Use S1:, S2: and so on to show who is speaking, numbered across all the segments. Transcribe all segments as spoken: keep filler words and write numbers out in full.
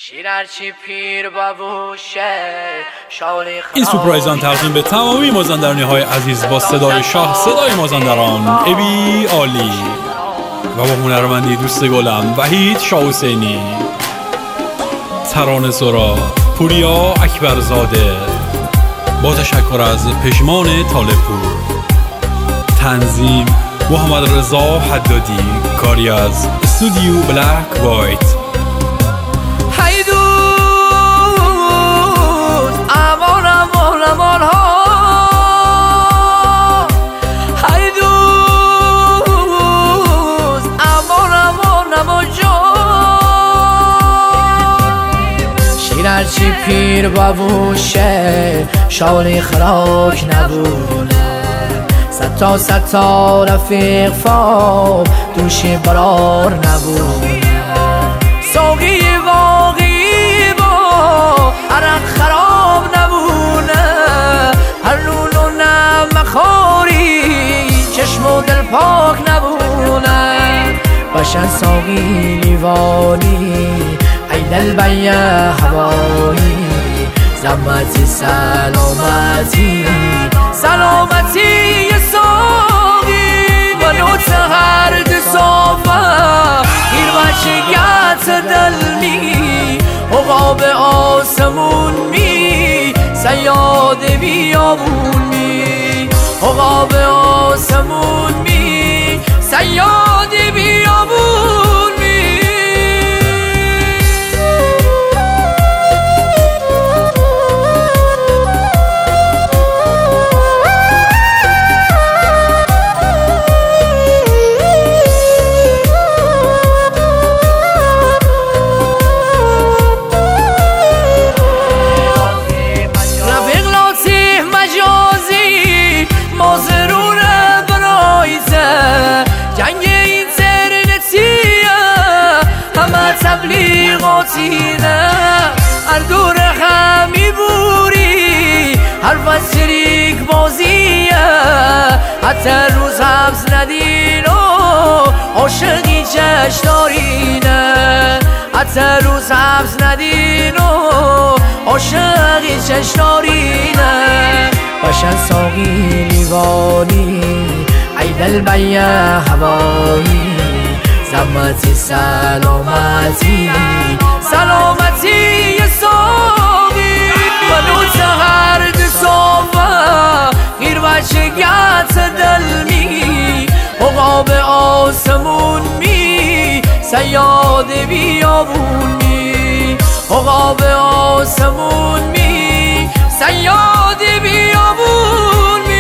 S1: شیرچی پیر بابوشه شالی خراب.
S2: این سورپرایزان تقدیم به تمامی مازندرانی های عزیز با صدای شاه، صدای مازندران ابی عالی و با هنرمندی دوست گلم وحید شاه حسینی، ترانه سرا پوریا اکبرزاده، با تشکر از پژمان طالبپور، تنظیم محمد رضا حدادی، کاری از استودیو بلک وایت.
S1: هیدوز امان امان امان ها، هیدوز امان امان امان جان. شیرچی پیر بابوشه شالی خراک نبونه، ستا ستا رفیق فاب دوشی برار نبونه، ساقی واقعی با عرق خراب نبونه، هر نون و نمخاری چشم و دل پاک نبونه، باشن ساقی لیوانی ای دل بیا هوایی، زحمتی سلامتی سلامتی ساقی و نوت هر دسافه گیر بچه گت دل می عقاب آسمون می سیاد بیابون می عقاب آسمون می سیاد بیابون می. تبلیغاتینه هر دور همی بوری هر وقت شریک بازیه، حتی روز حبس ندین و عاشقی چشنارینه، حتی روز حبس ندین و عاشقی چشنارینه، باشن ساقی لیوانی ای دل بیا هوایی، زحمتی سلامتی سلامتی ساقی و نوت هر دسافه غیر بچه گت دل می عقاب آسمون می سیاد بیابون می عقاب آسمون می سیاد بیابون می.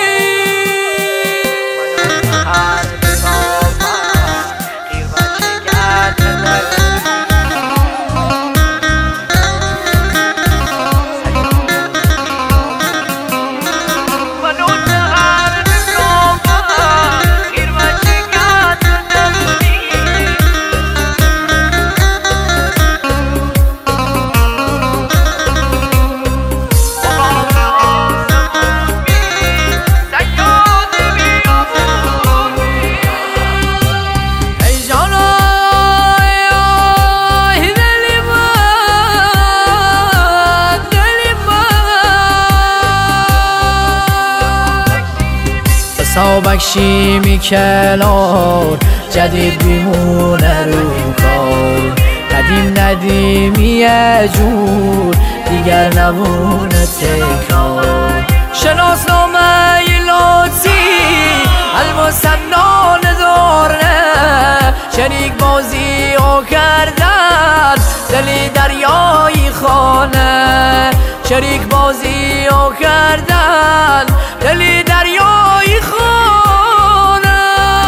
S1: بکشی میکنار جدید بیمونه رو کار، قدیم ندیمیه جور دیگر نمونه تکرار، شناسنامه ایلاتی المسنان داره، شریک بازی ها کردن دلی دریایی خانه، شریک بازی ها کردن دلی دریایی خانه،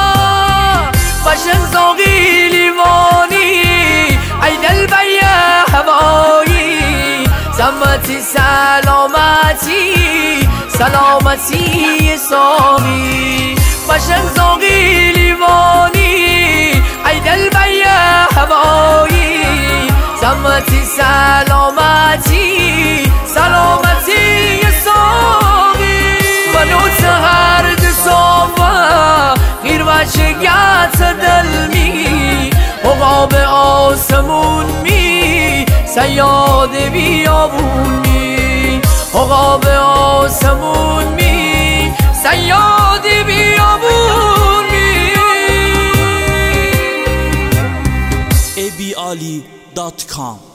S1: باشن ساقی لیوانی ای دل بیا هوایی، زحمتی سلامتی سلامتی ساقی، باشن ساقی لیوانی ای دل بیا هوایی، زحمتی سلامتی سلامتی ساقی و نوت هر دسافه غیر بچه گت دل می عقاب آسمون می شیاد بیابون می عقاب آسمون می صیاد بیابون می
S3: ای بی علی دات کام